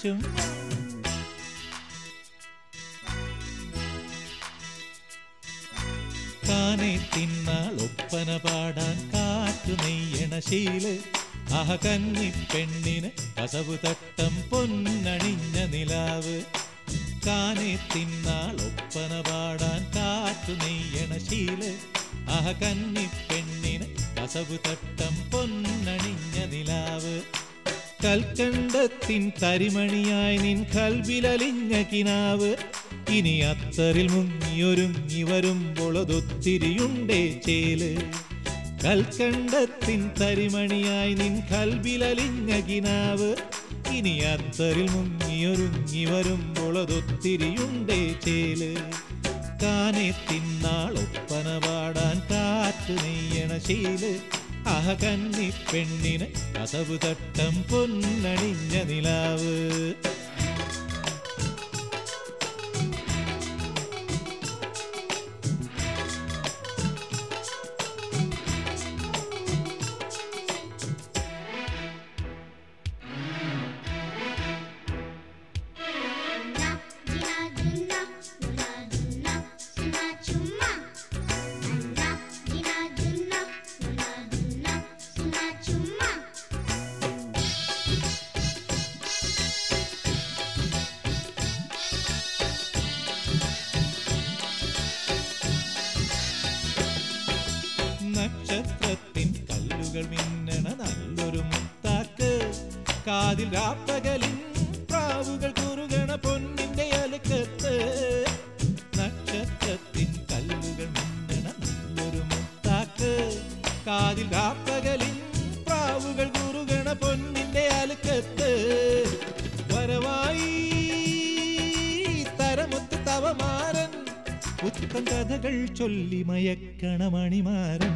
ചുമ്മാ കാനെ തിന്നാൾ ഒപ്പന പാടാൻ കാറ്റു നെയ്യണ ശീല് കന്നി പെണ്ണിന് കസവു തട്ടം പൊന്നണിഞ്ഞ നിലാവ് കാനെ തിന്നാൾ ഒപ്പന പാടാൻ കാറ്റു നെയ്യണ ശീല് കന്നി പെണ്ണിന് കസവു തട്ടം പൊന്നണിഞ്ഞ നിലാവ് കൽക്കണ്ടത്തിൻ തരിമണിയായി നിൻ കൽവിലലിഞ്ഞ കിനാവ് ഇനി അത്തറിൽ മുങ്ങിയൊരുങ്ങി വരുമ്പോളതൊത്തിരിയുണ്ടേ ചേല് കൽക്കണ്ടത്തിൻ തരിമണിയായി നിൻ കൽവിലലിഞ്ഞ കിനാവ് ഇനി അത്തറിൽ മുങ്ങിയൊരുങ്ങി വരുമ്പോളതൊത്തിരിയുണ്ടേ ചേല് കാനെ തിന്നാൾ ഒപ്പന പാടാൻ കാറ്റു നെയ്യണ ശീല് കന്നി പെണ്ണിന് കസവു തട്ടം പൊന്നണിഞ്ഞ നിലാവ് നക്ഷത്രത്തിൻ കല്ലുകൾ മിന്നണ നല്ലൊരു മുത്താക്ക് കാതിൽ രാപ്പകലിൻ പ്രാവുകൾ കുറുകണ പൊന്നിന്റെ അലക്കത്ത് നക്ഷത്രത്തിൻ കല്ലുകൾ മിന്നണ നല്ലൊരു മുത്താക്ക് കാതിൽ രാപ്പകലിൻ പ്രാവുകൾ കുറുകണ പൊന്നിന്റെ അലക്കത്ത് വരവായി തരമൊത്ത് തവമാരൻ പുത്തൻ കഥകൾ ചൊല്ലി മയക്കണ മണിമാരൻ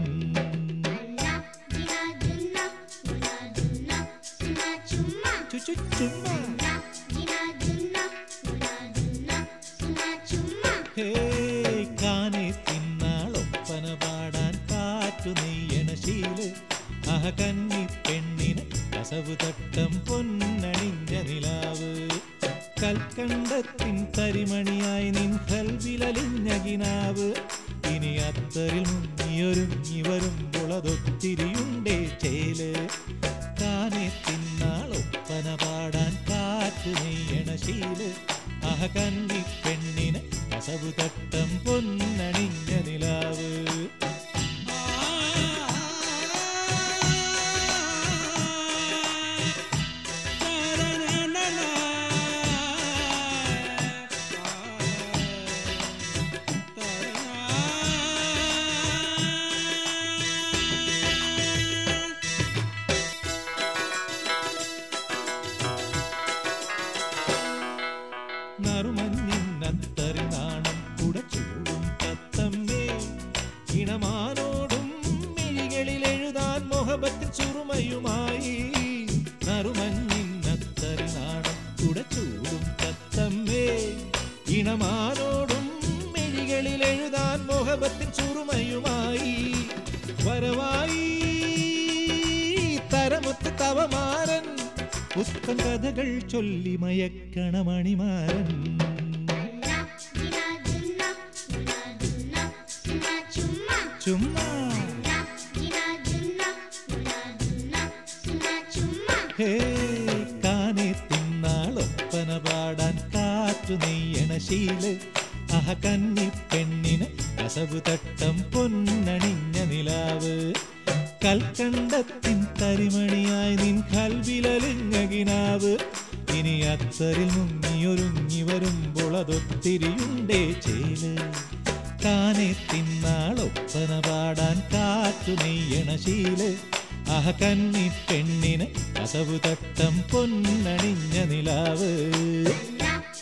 കാനെ തിന്നാൾ ഒപ്പന പാടാൻ കാറ്റു നെയ്യണ ശീല് കന്നി പെണ്ണിന് കസവു തട്ടം പൊന്നണിഞ്ഞ നിലാവ് കൽക്കണ്ടത്തിൻ തരിമണിയായി നിൻ കൽവിലലിഞ്ഞ കിനാവ് ഇനി അത്തറിൽ മുങ്ങിയൊരുങ്ങി വരുമ്പോളതൊത്തിരിയുണ്ടേ ചേല് കാനെ തിന്നാൾ ഒപ്പന പാടാൻ കാറ്റു നെയ്യണ ശീല് കന്നി പെണ്ണിന് കസവു തട്ടം പൊന്നണിഞ്ഞ നിലാവ് നറുമഞ്ഞിന്നത്തറി നാണം കുടച്ചൂടും തത്തമ്മേ ഇണമാനോടും മിഴികളിൽ എഴുതാൻ മൊഹബത്തിൻ സുറുമയുമായി നറുമഞ്ഞിന്നത്തറി നാണം കുടച്ചൂടും തത്തമ്മേ ഇണമാനോടും മിഴികളിൽ എഴുതാൻ മൊഹബത്തിൻ സുറുമയുമായി വരവായി തരമൊത്ത് തവമാരൻ പുത്തൻ കഥകൾ ചൊല്ലി മയക്കണ മണിമാരൻ ചുമ്മാ കാനെ തിന്നാൾ ഒപ്പന പാടാൻ കാറ്റു നെയ്യണ ശീല് കന്നി പെണ്ണിന് കസവു തട്ടം പൊന്നണിഞ്ഞ നിലാവ് കൽക്കണ്ടത്തിൻ തരിമണിയായി നിൻ കൽവിലലിഞ്ഞ കിനാവ് ഇനി അത്തറിൽ മുങ്ങിയൊരുങ്ങി വരുമ്പോളതൊത്തിരിയുണ്ടേ ചേല് കാനെ തിന്നാൾ ഒപ്പന പാടാൻ കാറ്റു നെയ്യണ ശീല് കന്നി പെണ്ണിന് കസവു തട്ടം പൊന്നണിഞ്ഞ നിലാവ്